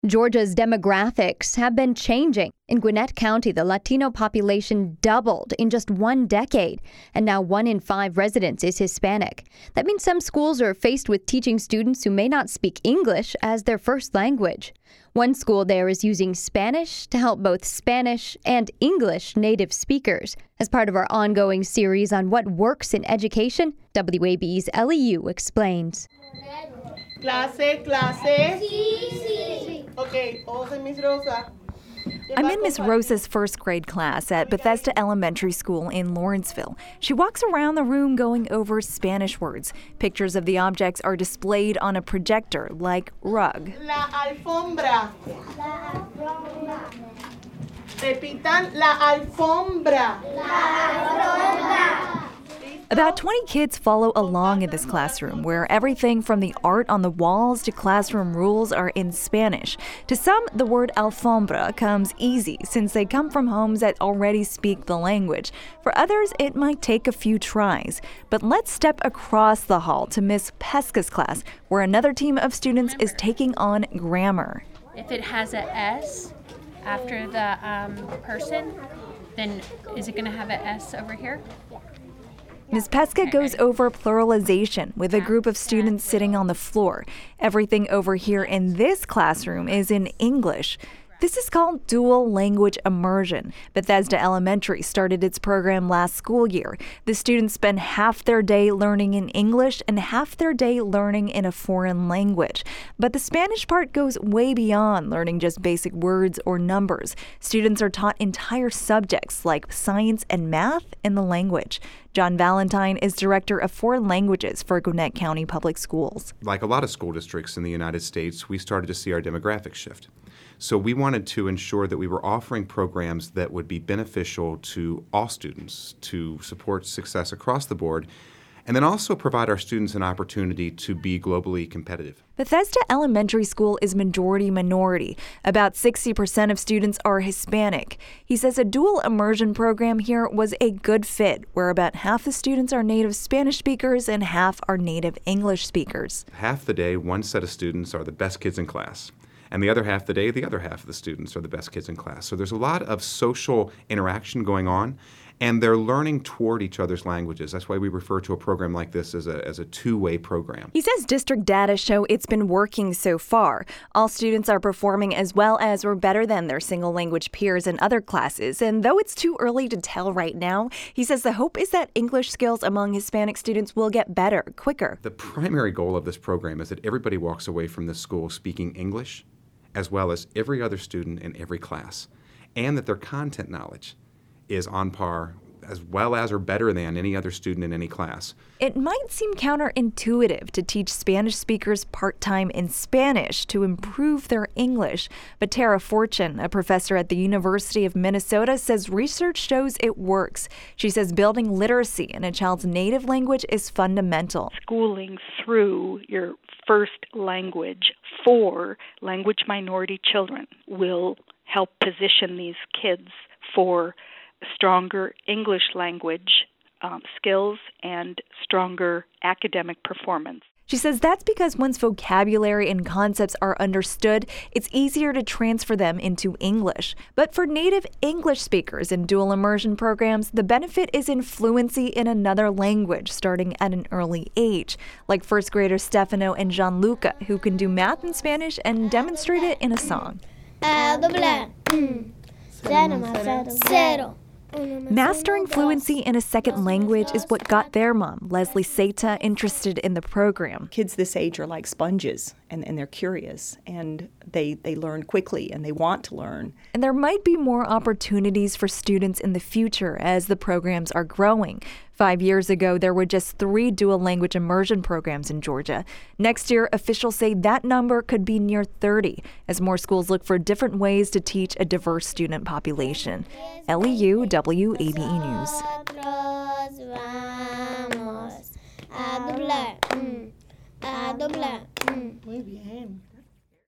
Georgia's demographics have been changing. In Gwinnett County, the Latino population doubled in just one decade, and now 1 in 5 residents is Hispanic. That means some schools are faced with teaching students who may not speak English as their first language. One school there is using Spanish to help both Spanish and English native speakers. As part of our ongoing series on what works in education, WABE's Ellie Yu explains. Clase. Okay, todos en Miss Rosa. I'm in Miss Rosa's first grade class at Bethesda Elementary School in Lawrenceville. She walks around the room going over Spanish words. Pictures of the objects are displayed on a projector, like rug. La alfombra. La alfombra. Repitan, la alfombra. La alfombra. About 20 kids follow along in this classroom, where everything from the art on the walls to classroom rules are in Spanish. To some, the word alfombra comes easy, since they come from homes that already speak the language. For others, it might take a few tries. But let's step across the hall to Miss Pesca's class, where another team of students is taking on grammar. If it has a S after the person, then is it going to have an S over here? Ms. Pesca goes over pluralization with a group of students sitting on the floor. Everything over here in this classroom is in English. This is called dual language immersion. Bethesda Elementary started its program last school year. The students spend half their day learning in English and half their day learning in a foreign language. But the Spanish part goes way beyond learning just basic words or numbers. Students are taught entire subjects like science and math in the language. John Valentine is director of foreign languages for Gwinnett County Public Schools. Like a lot of school districts in the United States, we started to see our demographics shift. So we wanted to ensure that we were offering programs that would be beneficial to all students to support success across the board, and then also provide our students an opportunity to be globally competitive. Bethesda Elementary School is majority-minority. About 60% of students are Hispanic. He says a dual immersion program here was a good fit, where about half the students are native Spanish speakers and half are native English speakers. Half the day, one set of students are the best kids in class. And the other half of the day, the other half of the students are the best kids in class. So there's a lot of social interaction going on, and they're learning toward each other's languages. That's why we refer to a program like this as a two-way program. He says district data show it's been working so far. All students are performing as well as or better than their single language peers in other classes. And though it's too early to tell right now, he says the hope is that English skills among Hispanic students will get better quicker. The primary goal of this program is that everybody walks away from this school speaking English, as well as every other student in every class, and that their content knowledge is on par as well as or better than any other student in any class. It might seem counterintuitive to teach Spanish speakers part-time in Spanish to improve their English, but Tara Fortune, a professor at the University of Minnesota, says research shows it works. She says building literacy in a child's native language is fundamental. Schooling through your first language for language minority children will help position these kids for stronger English language skills and stronger academic performance. She says that's because once vocabulary and concepts are understood, it's easier to transfer them into English. But for native English speakers in dual immersion programs, the benefit is in fluency in another language starting at an early age, like first graders Stefano and Gianluca, who can do math in Spanish and demonstrate it in a song. Mastering fluency in a second language is what got their mom, Leslie Seta, interested in the program. Kids this age are like sponges, and they're curious, and they learn quickly, and they want to learn. And there might be more opportunities for students in the future as the programs are growing. 5 years ago, there were just 3 dual language immersion programs in Georgia. Next year, officials say that number could be near 30 as more schools look for different ways to teach a diverse student population. Ellie Yu, WABE News. Muy bien.